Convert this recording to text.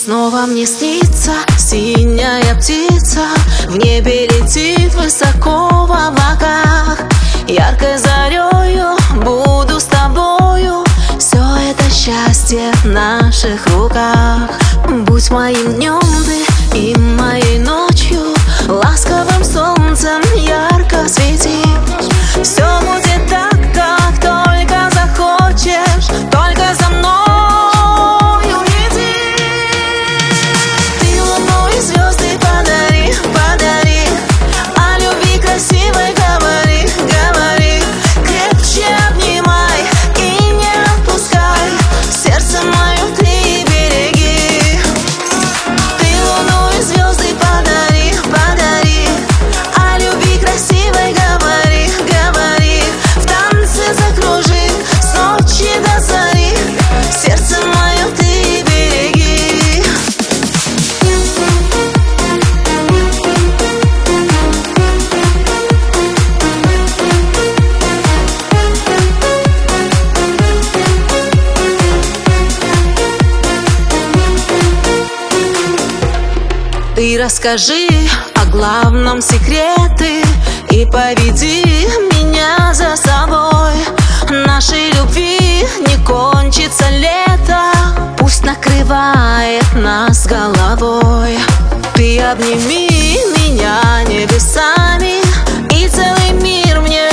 Снова мне снится синяя птица, в небе летит высоко в облаках. Яркой зарею буду с тобою, все это счастье в наших руках. Будь моим днем ты и моей ночью, ласковым солнцем ярко свети. Все будет так, как только захочешь, только за мною иди. Ты луну и звезды подари, подари, о любви красивой говори, говори. Крепче обнимай и не отпускай, сердце мое ты береги. Ты луну и звезды подари, подари, о любви красивой говори, говори. В танце закружи с ночи до зари, сердце мое ты береги. Ты расскажи о главном секреты и поведи меня за собой. Нашей любви не кончится лето, пусть накрывает нас головой. Ты обними меня небесами, и целый мир мне